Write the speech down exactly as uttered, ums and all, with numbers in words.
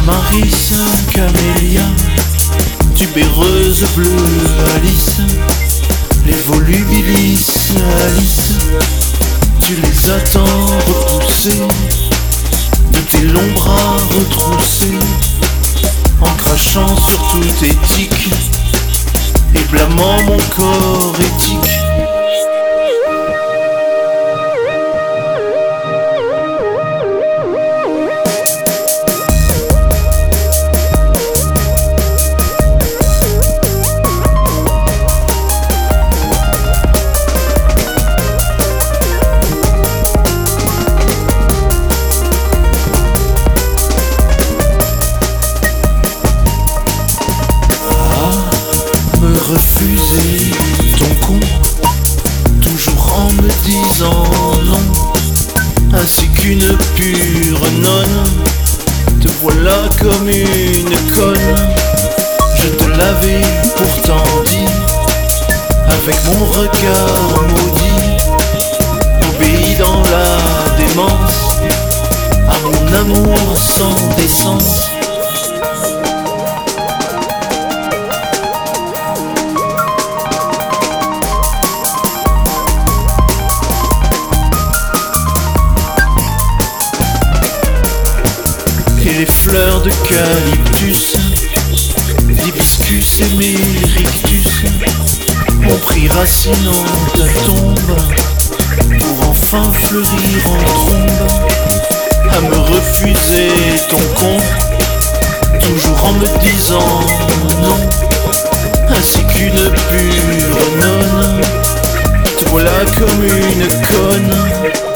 Tamaris, camélia, tubéreuse bleue Alice, les volubilis Alice, tu les attends repoussés de tes longs bras retroussés, en crachant sur toute éthique et blâmant mon corps éthique. Refuser ton con, toujours en me disant non, ainsi qu'une pure nonne. Te voilà comme une conne, je te l'avais pourtant dit, avec mon regard maudit, obéis dans la démence à mon amour sans décence. Et les fleurs de calyptus, l'hibiscus et mes rictus ont pris racine en ta tombe, pour enfin fleurir en trombe, à me refuser ton con, toujours en me disant non, ainsi qu'une pure nonne. Te voilà comme une conne.